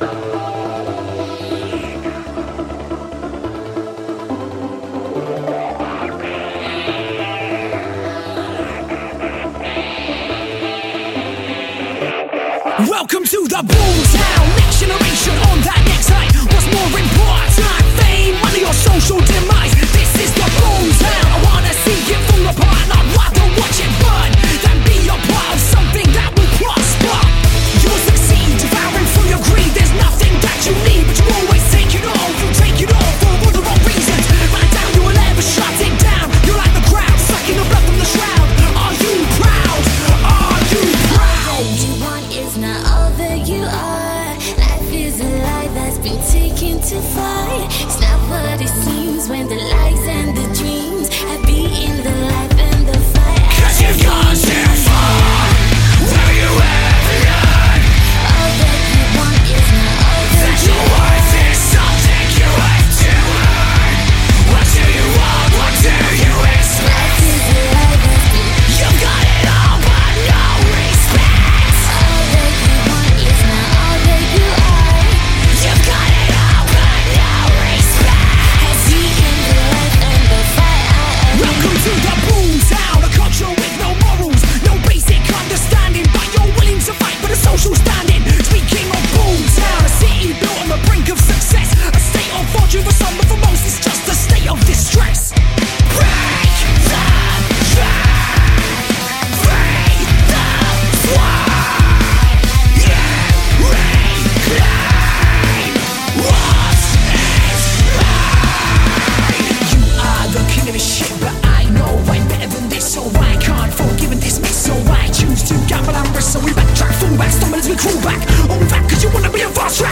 Welcome to the Boomtown. Next generation on that next height. What's more important? Fame, money or social demise? This is the Boomtown. I wanna see it fall apart, and I'd rather watch it burn than be a part of something that will prosper. You'll succeed, devouring through your greed. There's nothing that you need, but you always take it all. You take it all for all the wrong reasons. Right down, you will never shut it down. You're like the crowd, sucking the blood from the shroud. Are you proud? Are you proud? All you want is not all that you are. Life is a lie that's been taken to fight. It's not what it seems when the lies and the dreams have been the life and the fight. 'Cause you've gone too far. Where you ever learn? All that you want is not all that That you your worth is something you have to earn. What do you want? What do you expect? Life is a lie that's been. You've got it all but no respect. All that you want is not all that you are. You've got it all but no respect. Has seen the life and the fight. Welcome to the Boomtown, a culture with no morals, no basic understanding, but you're willing to fight for the social standing. Speaking of Boomtown, a city built on the brink of success, a state of fortune for some, but for most it's just a state of distress. Break the track, free the flag, you reclaim what is mine. You are the king of this shit, but I know I'm better than this, so I can't forgive and dismiss. So I choose to gamble and risk. So we backtrack, fall back, stumble as we crawl back. On back, 'cause you wanna be a fast track.